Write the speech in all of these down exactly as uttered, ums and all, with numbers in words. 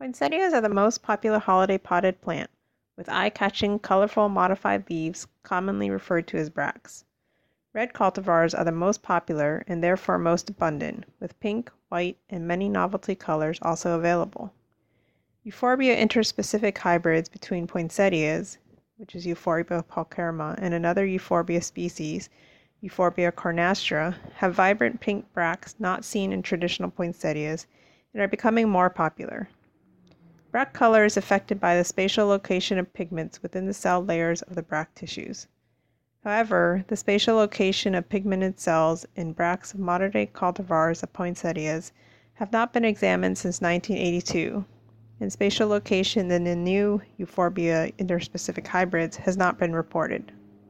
Poinsettias are the most popular holiday potted plant, with eye-catching, colorful, modified leaves, commonly referred to as bracts. Red cultivars are the most popular and therefore most abundant, with pink, white, and many novelty colors also available. Euphorbia interspecific hybrids between poinsettias, which is Euphorbia paucarma, and another Euphorbia species, Euphorbia cornastra, have vibrant pink bracts not seen in traditional poinsettias and are becoming more popular. Bract color is affected by the spatial location of pigments within the cell layers of the bract tissues. However, the spatial location of pigmented cells in bracts of modern-day cultivars of poinsettias have not been examined since nineteen eighty-two, and spatial location in the new Euphorbia interspecific hybrids has not been reported.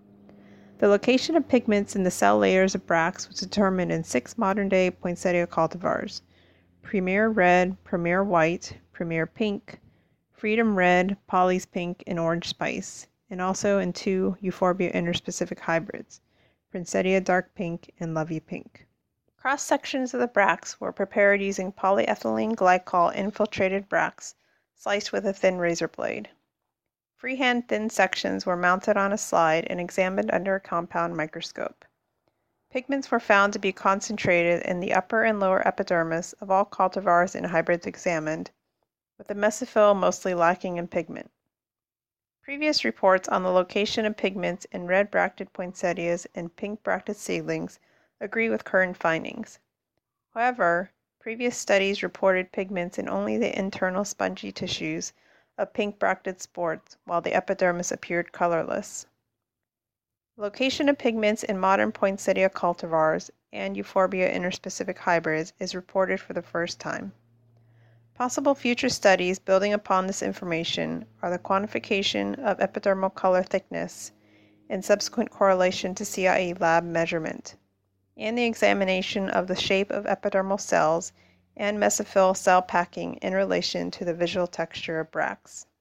The location of pigments in the cell layers of bracts was determined in six modern-day poinsettia cultivars: Premier Red, Premier White, Premier Pink, Freedom Red, Polly's Pink, and Orange Spice, and also in two Euphorbia interspecific hybrids, Poinsettia Dark Pink and Love You Pink. Cross-sections of the bracts were prepared using polyethylene glycol infiltrated bracts sliced with a thin razor blade. Freehand thin sections were mounted on a slide and examined under a compound microscope. Pigments were found to be concentrated in the upper and lower epidermis of all cultivars and hybrids examined, with the mesophyll mostly lacking in pigment. Previous reports on the location of pigments in red-bracted poinsettias and pink-bracted seedlings agree with current findings. However, previous studies reported pigments in only the internal spongy tissues of pink-bracted spores, while the epidermis appeared colorless. Location of pigments in modern poinsettia cultivars and Euphorbia interspecific hybrids is reported for the first time. Possible future studies building upon this information are the quantification of epidermal color thickness and subsequent correlation to C I E lab measurement, and the examination of the shape of epidermal cells and mesophyll cell packing in relation to the visual texture of bracts.